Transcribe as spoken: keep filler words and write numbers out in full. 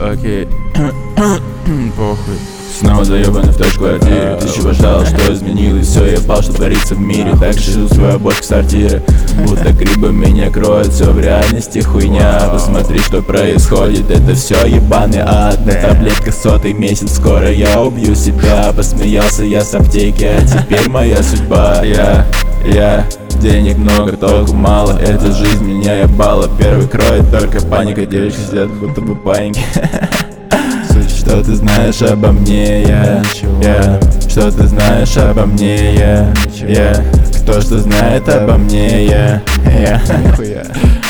Окей. Похуй. Снова заебанный в той квартире. Тысячу ждал, что изменилось. Все ебал, что творится в мире. Так шил свою обувь в сортире. Будто грибы меня кроют. Все в реальности хуйня. Посмотри, что происходит. Это все ебаный ад. На таблетках сотый месяц. Скоро я убью себя. Посмеялся я с аптеки. А теперь моя судьба. Я, я денег много, толку мало. Эта жизнь меня ебала. Первый кроет только паника. Девочки сидят будто бы паники. Что ты знаешь обо мне, я, я Что ты знаешь обо мне, я, я Кто что знает обо мне, я, я